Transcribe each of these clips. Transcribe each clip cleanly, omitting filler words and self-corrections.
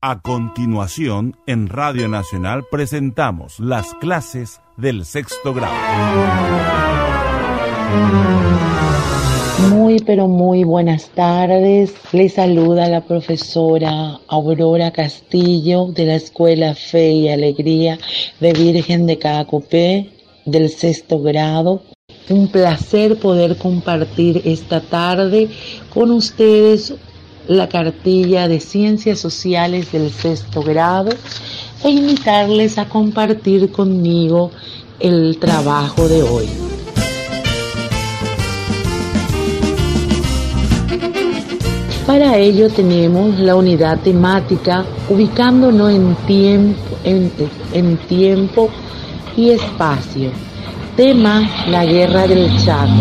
A continuación, en Radio Nacional presentamos las clases del sexto grado. Muy, pero muy buenas tardes. Les saluda la profesora Aurora Castillo de la Escuela Fe y Alegría de Virgen de Caacupé del sexto grado. Un placer poder compartir esta tarde con ustedes la cartilla de Ciencias Sociales del sexto grado e invitarles a compartir conmigo el trabajo de hoy. Para ello tenemos la unidad temática ubicándonos en tiempo y espacio. Tema: la Guerra del Chaco.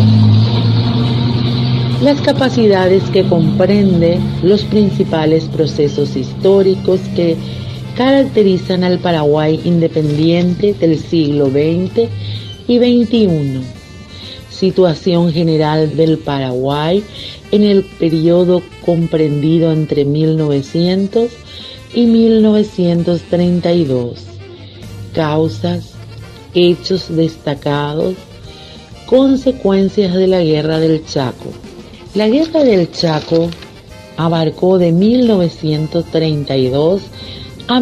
Las capacidades que comprende los principales procesos históricos que caracterizan al Paraguay independiente del siglo XX y XXI. Situación general del Paraguay en el periodo comprendido entre 1900 y 1932. Causas, hechos destacados, consecuencias de la Guerra del Chaco. La Guerra del Chaco abarcó de 1932 a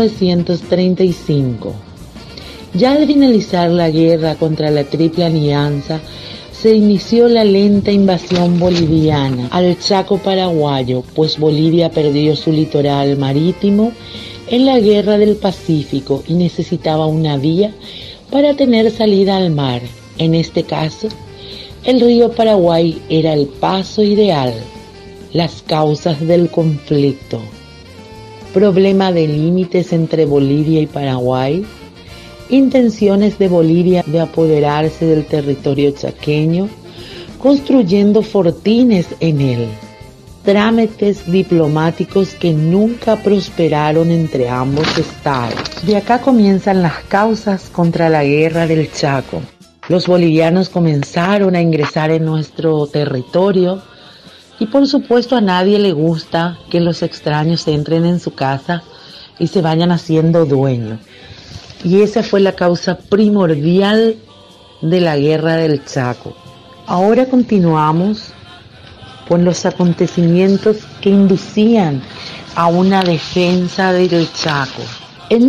1935. Ya al finalizar la guerra contra la Triple Alianza, se inició la lenta invasión boliviana al Chaco paraguayo, pues Bolivia perdió su litoral marítimo en la Guerra del Pacífico y necesitaba una vía para tener salida al mar. En este caso, el río Paraguay era el paso ideal. Las causas del conflicto: problema de límites entre Bolivia y Paraguay, intenciones de Bolivia de apoderarse del territorio chaqueño, construyendo fortines en él, trámites diplomáticos que nunca prosperaron entre ambos estados. De acá comienzan las causas contra la Guerra del Chaco. Los bolivianos comenzaron a ingresar en nuestro territorio y por supuesto a nadie le gusta que los extraños entren en su casa y se vayan haciendo dueños. Y esa fue la causa primordial de la Guerra del Chaco. Ahora continuamos con los acontecimientos que inducían a una defensa del Chaco. En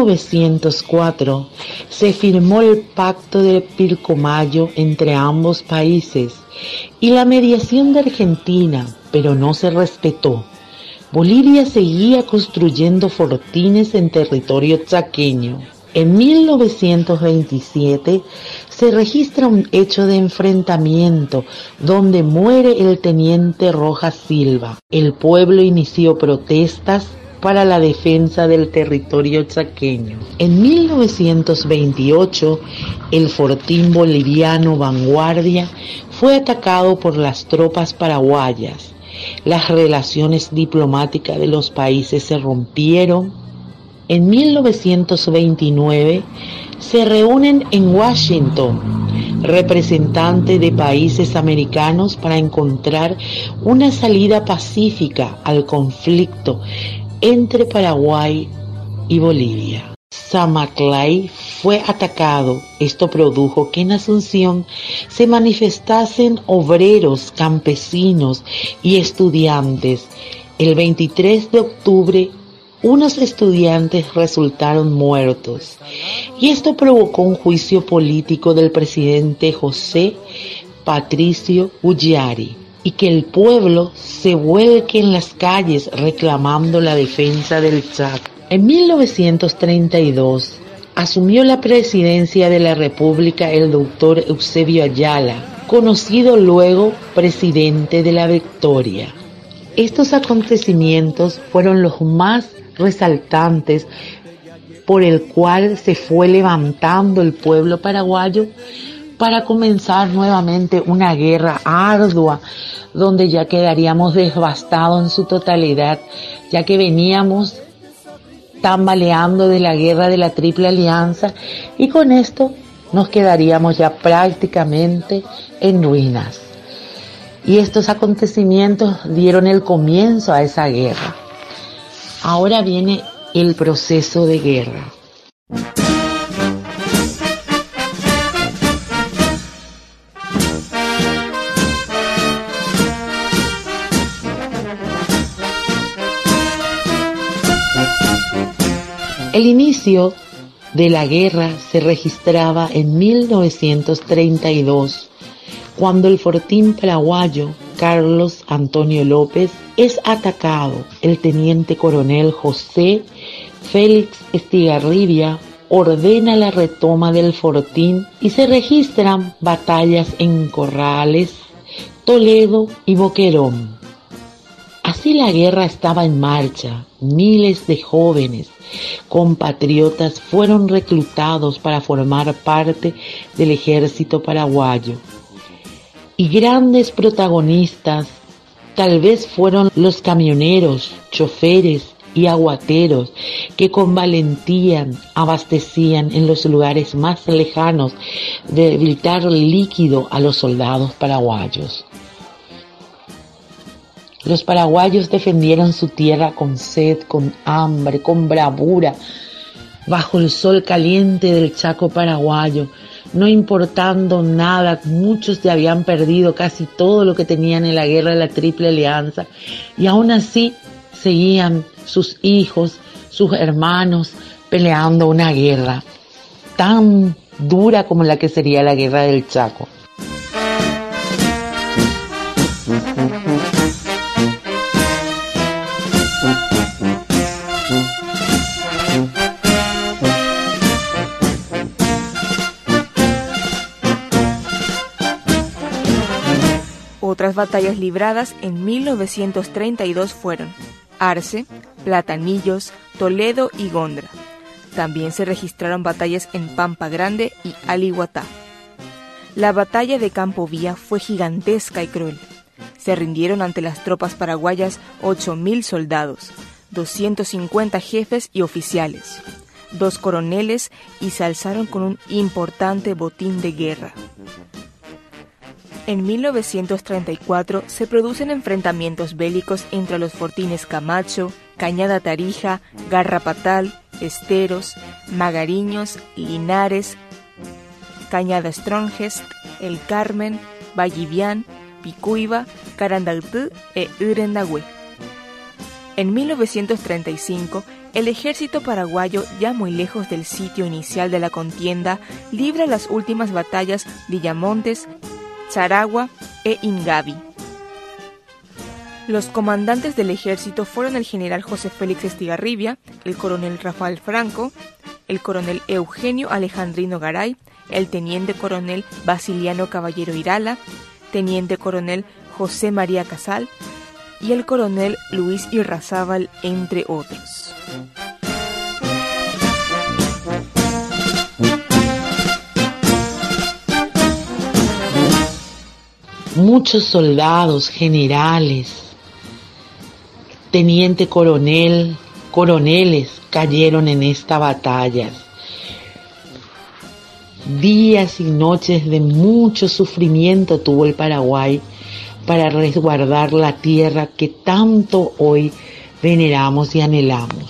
1904 se firmó el Pacto de Pilcomayo entre ambos países y la mediación de Argentina, pero no se respetó. Bolivia seguía construyendo fortines en territorio chaqueño. En 1927 se registra un hecho de enfrentamiento donde muere el teniente Rojas Silva. El pueblo inició protestas para la defensa del territorio chaqueño. En 1928, el fortín boliviano Vanguardia fue atacado por las tropas paraguayas. Las relaciones diplomáticas de los países se rompieron. En 1929 se reúnen en Washington representantes de países americanos para encontrar una salida pacífica al conflicto entre Paraguay y Bolivia. Zamaclay fue atacado. Esto produjo que en Asunción se manifestasen obreros, campesinos y estudiantes. El 23 de octubre, unos estudiantes resultaron muertos y esto provocó un juicio político del presidente José Patricio Ullari y que el pueblo se vuelque en las calles reclamando la defensa del Chaco. En 1932 asumió la presidencia de la República el doctor Eusebio Ayala, conocido luego presidente de la Victoria. Estos acontecimientos fueron los más resaltantes por el cual se fue levantando el pueblo paraguayo para comenzar nuevamente una guerra ardua donde ya quedaríamos devastados en su totalidad, ya que veníamos tambaleando de la guerra de la Triple Alianza y con esto nos quedaríamos ya prácticamente en ruinas. Y estos acontecimientos dieron el comienzo a esa guerra. Ahora viene el proceso de guerra. El inicio de la guerra se registraba en 1932, cuando el fortín paraguayo Carlos Antonio López es atacado. El teniente coronel José Félix Estigarribia ordena la retoma del fortín y se registran batallas en Corrales, Toledo y Boquerón. Así la guerra estaba en marcha. Miles de jóvenes compatriotas fueron reclutados para formar parte del ejército paraguayo. Y grandes protagonistas tal vez fueron los camioneros, choferes y aguateros que con valentía abastecían en los lugares más lejanos de vital líquido a los soldados paraguayos. Los paraguayos defendieron su tierra con sed, con hambre, con bravura, bajo el sol caliente del Chaco paraguayo, no importando nada. Muchos ya habían perdido casi todo lo que tenían en la guerra de la Triple Alianza, y aún así seguían sus hijos, sus hermanos, peleando una guerra tan dura como la que sería la guerra del Chaco. Otras batallas libradas en 1932 fueron Arce, Platanillos, Toledo y Gondra. También se registraron batallas en Pampa Grande y Alihuatá. La batalla de Campo Vía fue gigantesca y cruel. Se rindieron ante las tropas paraguayas 8.000 soldados, 250 jefes y oficiales, 2 coroneles, y se alzaron con un importante botín de guerra. En 1934 se producen enfrentamientos bélicos entre los fortines Camacho, Cañada Tarija, Garrapatal, Esteros, Magariños, Linares, Cañada Strongest, El Carmen, Vallivián, Picuiba, Carandaltú e Urendagüe. En 1935, el ejército paraguayo, ya muy lejos del sitio inicial de la contienda, libra las últimas batallas de Villamontes, Charagua e Ingavi. Los comandantes del ejército fueron el general José Félix Estigarribia, el coronel Rafael Franco, el coronel Eugenio Alejandrino Garay, el teniente coronel Basiliano Caballero Irala, teniente coronel José María Casal y el coronel Luis Irrazábal, entre otros. Muchos soldados, generales, teniente coronel, coroneles cayeron en esta batalla. Días y noches de mucho sufrimiento tuvo el Paraguay para resguardar la tierra que tanto hoy veneramos y anhelamos.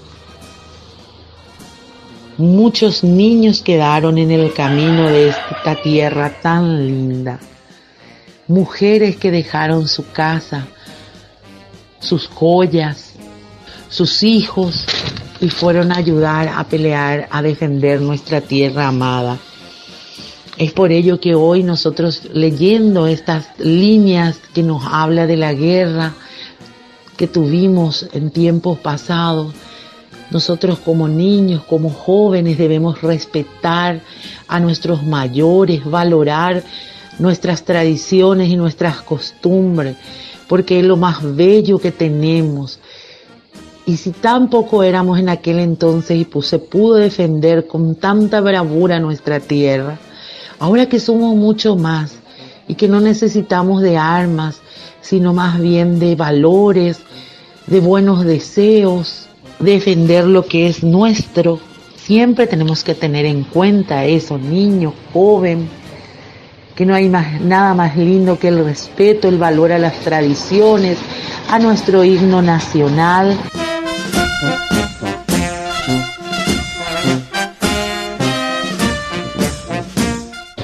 Muchos niños quedaron en el camino de esta tierra tan linda. Mujeres que dejaron su casa, sus joyas, sus hijos, y fueron a ayudar a pelear, a defender nuestra tierra amada. Es por ello que hoy nosotros, leyendo estas líneas que nos habla de la guerra que tuvimos en tiempos pasados, nosotros como niños, como jóvenes, debemos respetar a nuestros mayores, valorar nuestras tradiciones y nuestras costumbres, porque es lo más bello que tenemos. Y si tan poco éramos en aquel entonces y se pudo defender con tanta bravura nuestra tierra, ahora que somos mucho más y que no necesitamos de armas, sino más bien de valores, de buenos deseos, defender lo que es nuestro, siempre tenemos que tener en cuenta eso, niño, joven, que no hay nada más lindo que el respeto, el valor a las tradiciones, a nuestro himno nacional.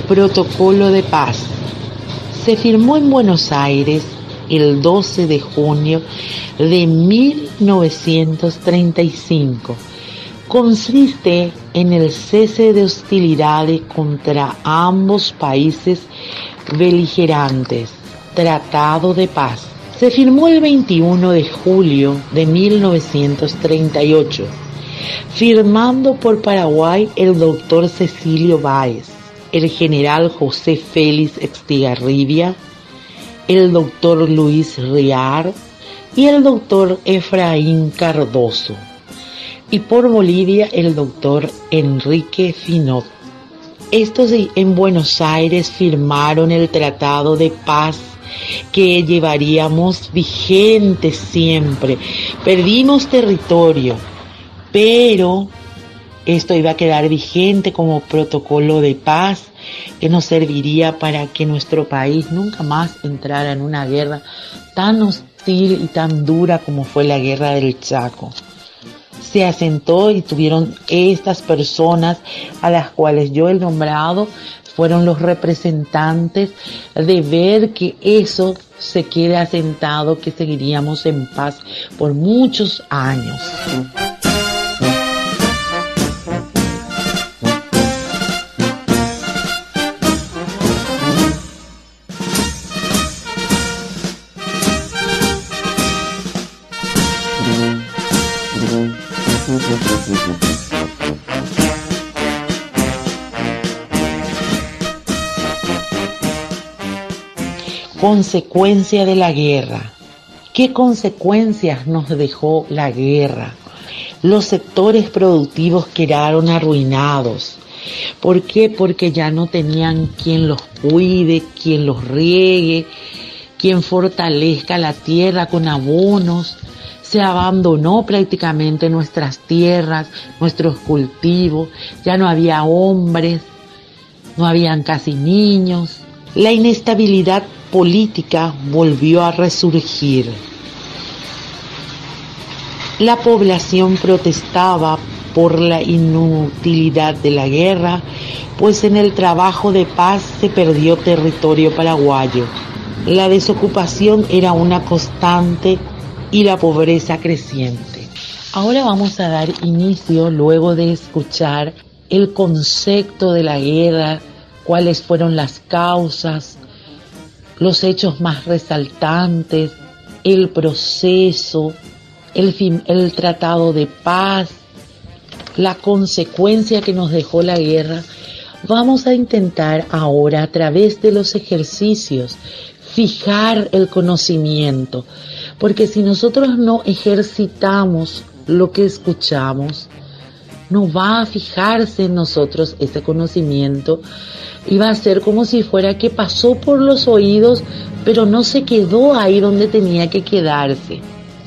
Protocolo de paz. Se firmó en Buenos Aires el 12 de junio de 1935. Consiste en el cese de hostilidades contra ambos países beligerantes. Tratado de paz. Se firmó el 21 de julio de 1938, firmando por Paraguay el doctor Cecilio Báez, el general José Félix Estigarribia, el doctor Luis Riar y el doctor Efraín Cardoso, y por Bolivia el doctor Enrique Finot. Estos en Buenos Aires firmaron el Tratado de Paz que llevaríamos vigente siempre. Perdimos territorio, pero esto iba a quedar vigente como protocolo de paz que nos serviría para que nuestro país nunca más entrara en una guerra tan hostil y tan dura como fue la guerra del Chaco. Se asentó y tuvieron estas personas a las cuales yo he nombrado, fueron los representantes de ver que eso se quede asentado, que seguiríamos en paz por muchos años. Consecuencia de la guerra. ¿Qué consecuencias nos dejó la guerra? Los sectores productivos quedaron arruinados. ¿Por qué? Porque ya no tenían quien los cuide, quien los riegue, quien fortalezca la tierra con abonos. Se abandonó prácticamente nuestras tierras, nuestros cultivos. Ya no había hombres, no habían casi niños. La inestabilidad política volvió a resurgir. La población protestaba por la inutilidad de la guerra, pues en el trabajo de paz se perdió territorio paraguayo. La desocupación era una constante y la pobreza creciente. Ahora vamos a dar inicio, luego de escuchar el concepto de la guerra, cuáles fueron las causas, los hechos más resaltantes, el proceso, el tratado de paz, la consecuencia que nos dejó la guerra. Vamos a intentar ahora, a través de los ejercicios, fijar el conocimiento, porque si nosotros no ejercitamos lo que escuchamos, no va a fijarse en nosotros ese conocimiento y va a ser como si fuera que pasó por los oídos, pero no se quedó ahí donde tenía que quedarse.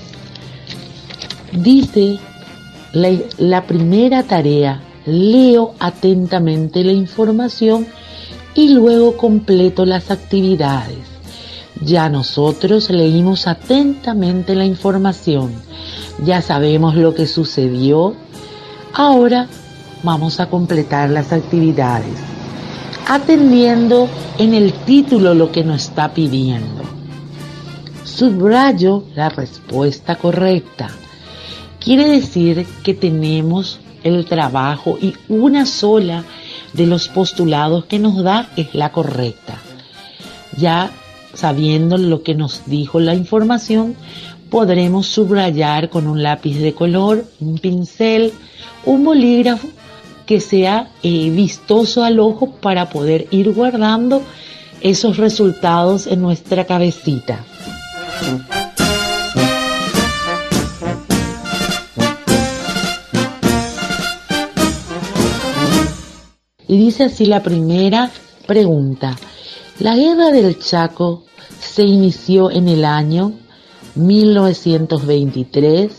Dice la primera tarea: leo atentamente la información y luego completo las actividades. Ya nosotros leímos atentamente la información, ya sabemos lo que sucedió. Ahora vamos a completar las actividades, atendiendo en el título lo que nos está pidiendo. Subrayo la respuesta correcta. Quiere decir que tenemos el trabajo y una sola de los postulados que nos da es la correcta. Ya sabiendo lo que nos dijo la información, podremos subrayar con un lápiz de color, un pincel, un bolígrafo que sea vistoso al ojo para poder ir guardando esos resultados en nuestra cabecita. Y dice así la primera pregunta: la guerra del Chaco se inició en el año 1923,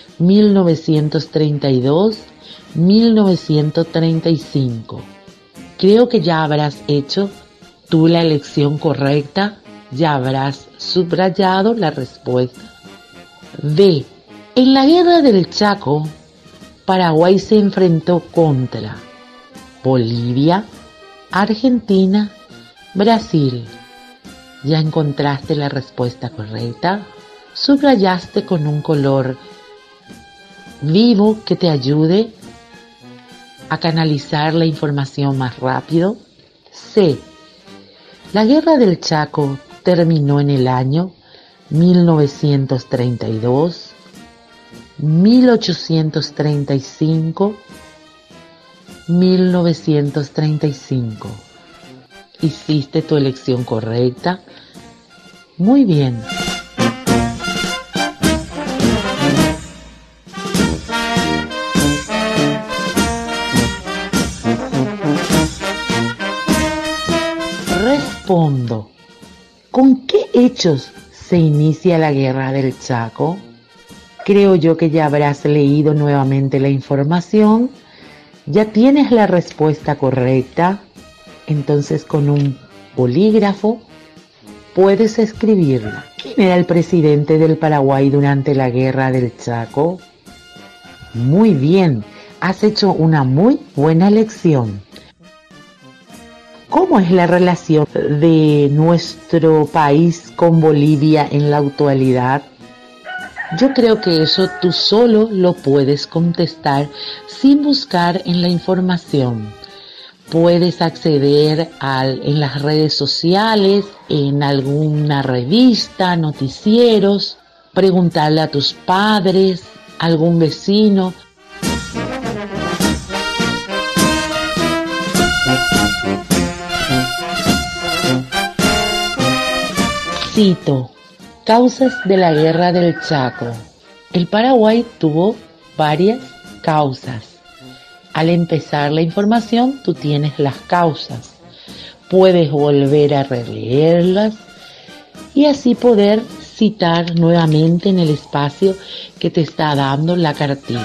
1932, 1935. Creo que ya habrás hecho tú la elección correcta, ya habrás subrayado la respuesta. B. En la guerra del Chaco, Paraguay se enfrentó contra Bolivia, Argentina, Brasil. ¿Ya encontraste la respuesta correcta? ¿Subrayaste con un color vivo que te ayude a canalizar la información más rápido? C. La Guerra del Chaco terminó en el año 1932, 1835, 1935. ¿Hiciste tu elección correcta? Muy bien. Respondo. ¿Con qué hechos se inicia la Guerra del Chaco? Creo yo que ya habrás leído nuevamente la información. Ya tienes la respuesta correcta. Entonces con un bolígrafo puedes escribirla. ¿Quién era el presidente del Paraguay durante la Guerra del Chaco? Muy bien, has hecho una muy buena elección. ¿Cómo es la relación de nuestro país con Bolivia en la actualidad? Yo creo que eso tú solo lo puedes contestar sin buscar en la información. Puedes acceder en las redes sociales, en alguna revista, noticieros, preguntarle a tus padres, a algún vecino. Cito, causas de la Guerra del Chaco. El Paraguay tuvo varias causas. Al empezar la información, tú tienes las causas. Puedes volver a releerlas y así poder citar nuevamente en el espacio que te está dando la cartilla.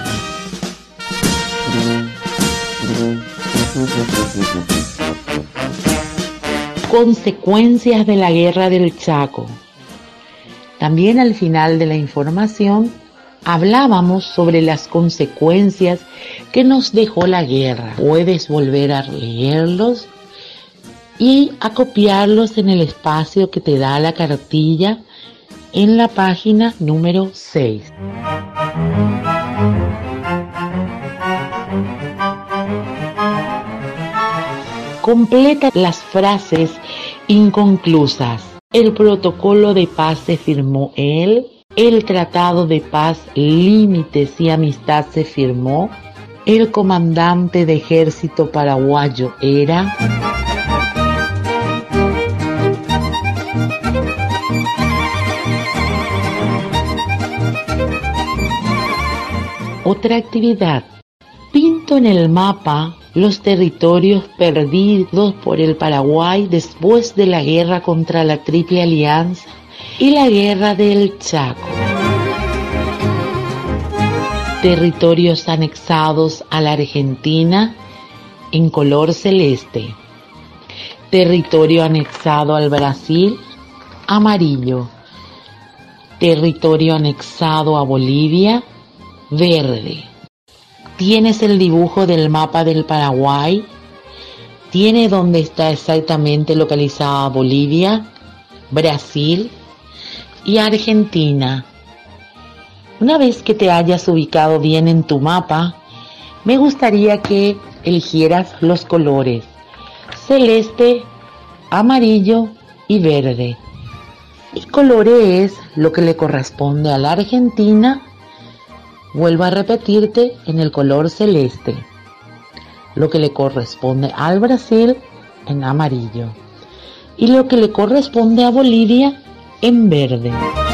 Consecuencias de la Guerra del Chaco. También al final de la información hablábamos sobre las consecuencias que nos dejó la guerra. Puedes volver a leerlos y a copiarlos en el espacio que te da la cartilla en la página número 6. Completa las frases inconclusas. El protocolo de paz se firmó el tratado de paz, límites y amistad se firmó. El comandante de ejército paraguayo era. Otra actividad. Pinto en el mapa los territorios perdidos por el Paraguay después de la guerra contra la Triple Alianza y la Guerra del Chaco. Territorios anexados a la Argentina en color celeste. Territorio anexado al Brasil, amarillo. Territorio anexado a Bolivia, verde. ¿Tienes el dibujo del mapa del Paraguay? ¿Tiene dónde está exactamente localizada Bolivia, Brasil y Argentina? Una vez que te hayas ubicado bien en tu mapa, me gustaría que eligieras los colores celeste, amarillo y verde. El color es lo que le corresponde a la Argentina. Vuelvo a repetirte, en el color celeste. Lo que le corresponde al Brasil en amarillo. Y lo que le corresponde a Bolivia en verde.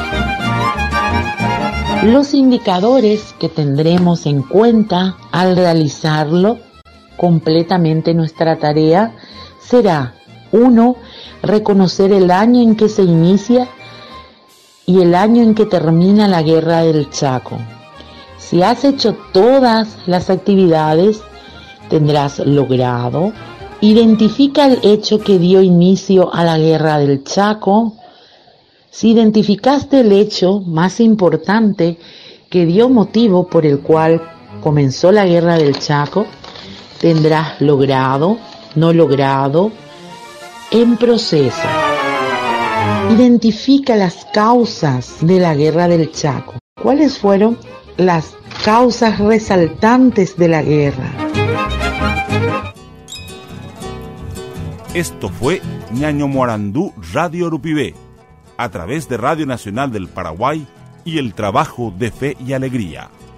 Los indicadores que tendremos en cuenta al realizarlo completamente nuestra tarea será 1. Reconocer el año en que se inicia y el año en que termina la Guerra del Chaco. Si has hecho todas las actividades, tendrás logrado. Identifica el hecho que dio inicio a la Guerra del Chaco. Si identificaste el hecho más importante que dio motivo por el cual comenzó la Guerra del Chaco, tendrás logrado. no logrado, en proceso. Identifica las causas de la Guerra del Chaco. ¿Cuáles fueron las causas resaltantes de la guerra? Esto fue Ñaño Morandú Radio Urupibé, a través de Radio Nacional del Paraguay y el trabajo de Fe y Alegría.